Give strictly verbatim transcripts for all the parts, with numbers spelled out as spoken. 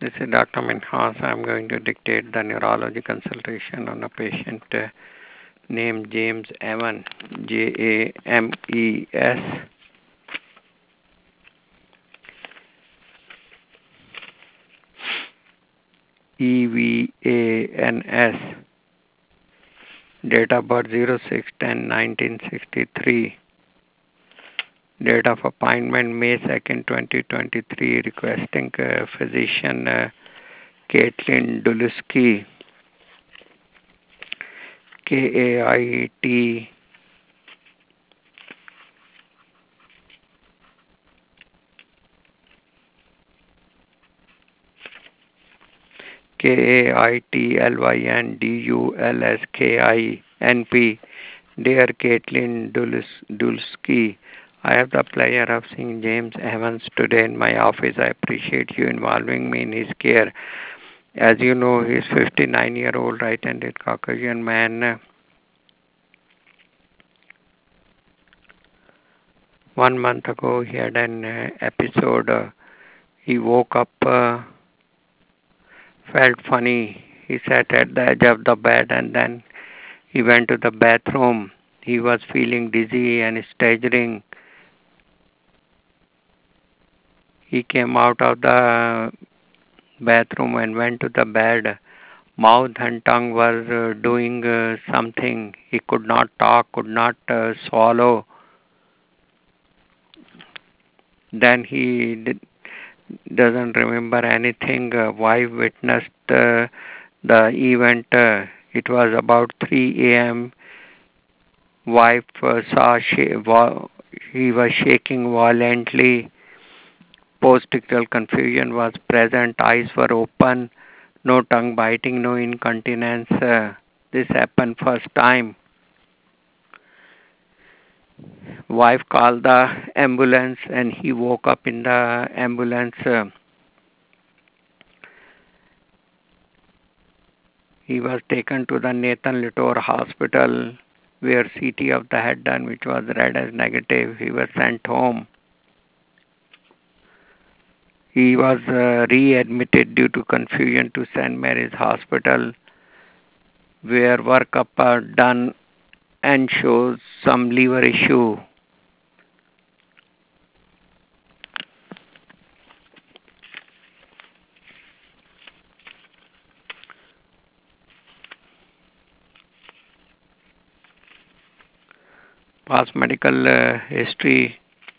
This is Doctor Minhas. I'm going to dictate the neurology consultation on a patient uh, named James Evan, J A M E S. E V A N S. Date of birth zero six ten nineteen sixty-three. Date of appointment May second, twenty twenty-three. Requesting uh, physician uh, Caitlin Dulski. K A I T K A I T L Y N D U L S K I N P. Dear Caitlin Dulski, I have the pleasure of seeing James Evans today in my office. I appreciate you involving me in his care. As you know, he is fifty-nine-year-old right-handed Caucasian man. One month ago, he had an uh, episode. Uh, he woke up, uh, felt funny. He sat at the edge of the bed and then he went to the bathroom. He was feeling dizzy and staggering. He came out of the bathroom and went to the bed. Mouth and tongue were uh, doing uh, something. He could not talk, could not uh, swallow. Then he did, doesn't remember anything. Uh, wife witnessed uh, the event. Uh, it was about three a.m. Wife uh, saw she, wa- he was shaking violently. Postictal confusion was present. Eyes were open. No tongue biting, no incontinence. Uh, this happened first time. Wife called the ambulance and he woke up in the ambulance. Uh, he was taken to the Nathan Litor Hospital where C T of the head done, which was read as negative. He was sent home. He was uh, readmitted due to confusion to Saint Mary's Hospital where workup are done and shows some liver issue. Past medical uh, history.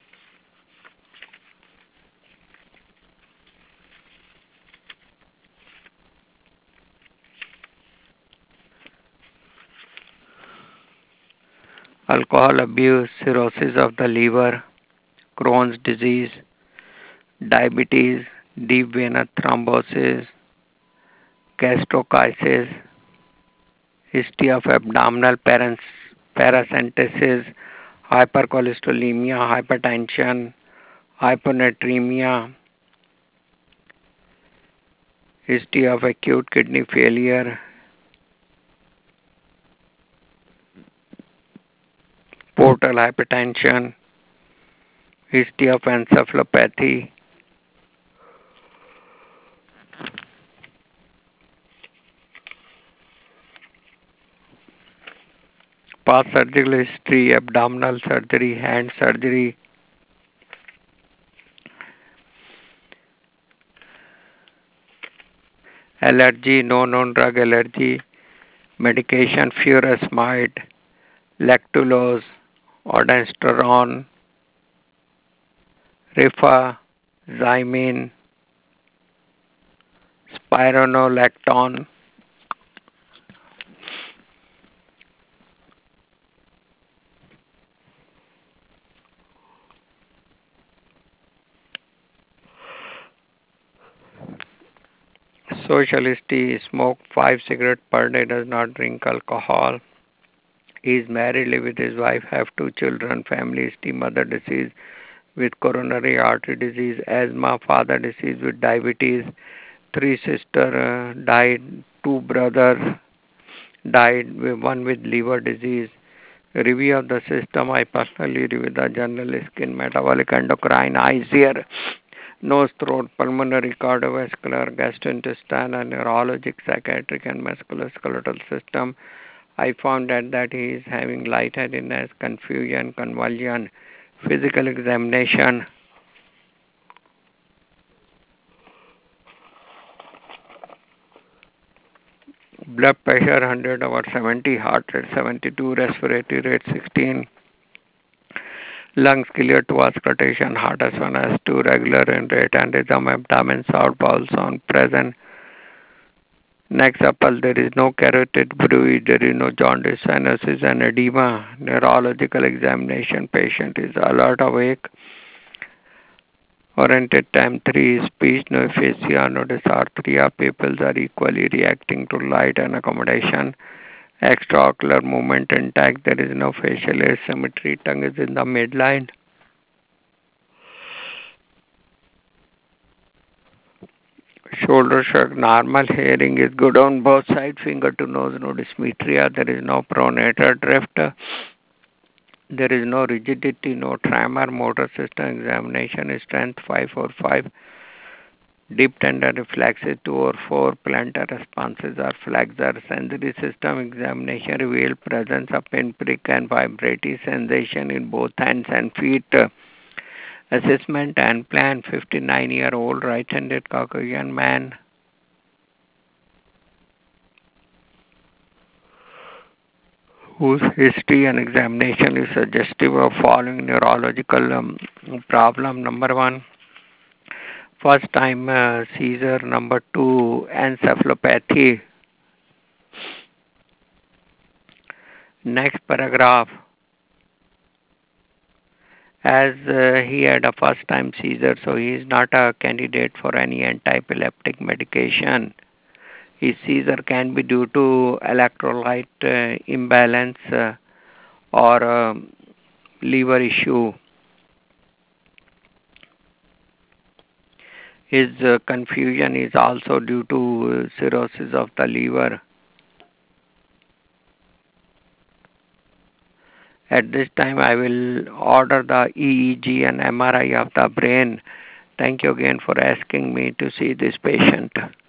Alcohol abuse, cirrhosis of the liver, Crohn's disease, diabetes, deep venous thrombosis, gastroschisis, history of abdominal parens- paracentesis, hypercholesterolemia, hypertension, hyponatremia, history of acute kidney failure, portal hypertension, history of encephalopathy, past surgical history, abdominal surgery, hand surgery, allergy, no known drug allergy, medication, furosemide, lactulose, ondansetron, rifaximin, spironolactone, social history, smoke five cigarettes per day, does not drink alcohol. He is married, live with his wife, have two children, family history, mother deceased with coronary artery disease, asthma, father deceased with diabetes, three sisters uh, died, two brothers died, one with liver disease. Review of the system, I personally review the general skin, metabolic, endocrine, eyes, ear, nose, throat, pulmonary, cardiovascular, gastrointestinal, neurologic, psychiatric, and musculoskeletal system. I found that, that he is having lightheadedness, confusion, convulsion, physical examination, blood pressure one hundred over seventy, heart rate seventy-two, respiratory rate sixteen, lungs clear to auscultation, heart S one, S two, regular in rate, and rhythm, abdomen, south bowel sound present. Next upper, there is no carotid bruit, there is no jaundice, cyanosis, and edema. Neurological examination, patient is alert, awake. Oriented time three, speech, no aphasia, no dysarthria. Pupils are equally reacting to light and accommodation. Extraocular movement intact, there is no facial asymmetry, tongue is in the midline. Shoulder shrug, normal hearing is good on both sides, finger to nose, no dysmetria, there is no pronator drift, there is no rigidity, no tremor, motor system examination is strength five four five, deep tender reflexes two or four, plantar responses are flexor, sensory system examination reveal presence of pinprick and vibratory sensation in both hands and feet. Assessment and plan, fifty-nine-year-old right-handed Caucasian man, whose history and examination is suggestive of following neurological um, problem. Number one, first time uh, seizure. Number two, encephalopathy. Next paragraph, as uh, he had a first time seizure, so he is not a candidate for any anti-epileptic medication. His seizure can be due to electrolyte uh, imbalance uh, or um, liver issue. His uh, confusion is also due to uh, cirrhosis of the liver. At this time, I will order the E E G and M R I of the brain. Thank you again for asking me to see this patient.